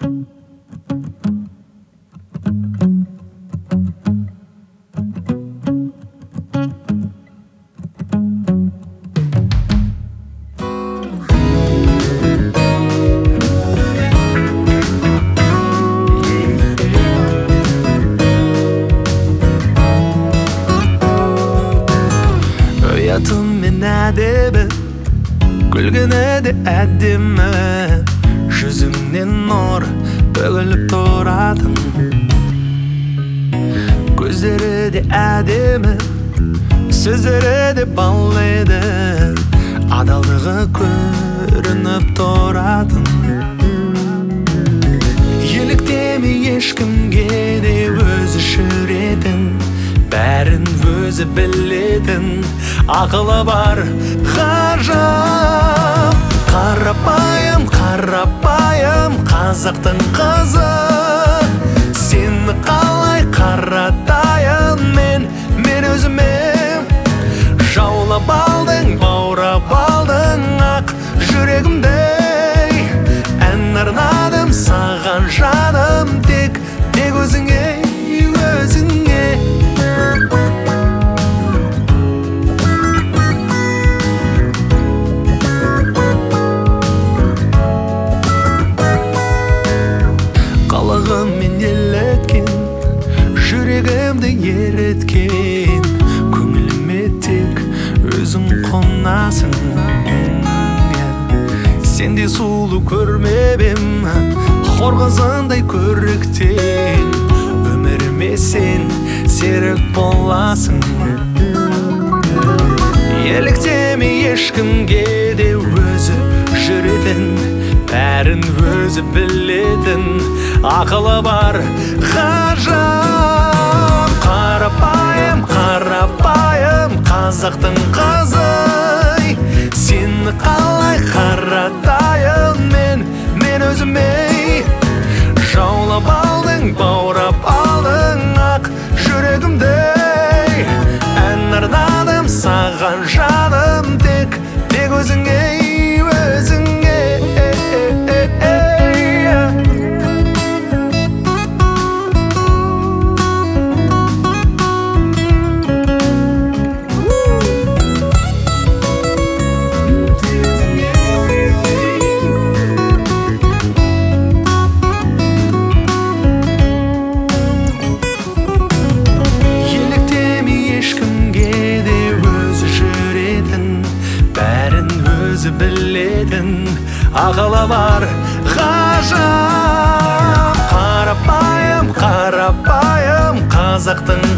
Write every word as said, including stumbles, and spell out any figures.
Мен әдебі күлгені де әдемі, жүзіңнен нұр төгіліп тұратын, көздері де әдемі, сөздері де бал еді, адалдығы көрініп тұратын. Еліктеме ешкімге де өзі жүретін, бәрін өзі білетін, ақылы бар ғажап. Қарапайым, қарапайым қазақтың қызы, сені қалай қаратайын мен, мен өзіме. Жаулап алдың, баурап алдың ақ жүрегімдей, ән арнадым саған жаным, тек, тек өзіңе, өзіңе. Қалағымен елеткен, жүрегімді ереткен, көңіліме тек өзің қонасың. Сенде сұлу көрмепем, хор қызындай көріктен, өміріме сен серік боласың. Еліктеме ешкімге де өзі жүретін, бәрін өзі білетін, ақылы бар ғажап. Қарапайым, қарапайым қазақтың қызы, сені қалай қаратайын мен, мен өзіме. Жаулап алдың, баурап алдың ақ жүрегімдей, ән арнадым саған жаным, тек, тек өзіңе, өзіңе. Білетін, ақылы бар ғажап. Қарапайым, қарапайым қазақтың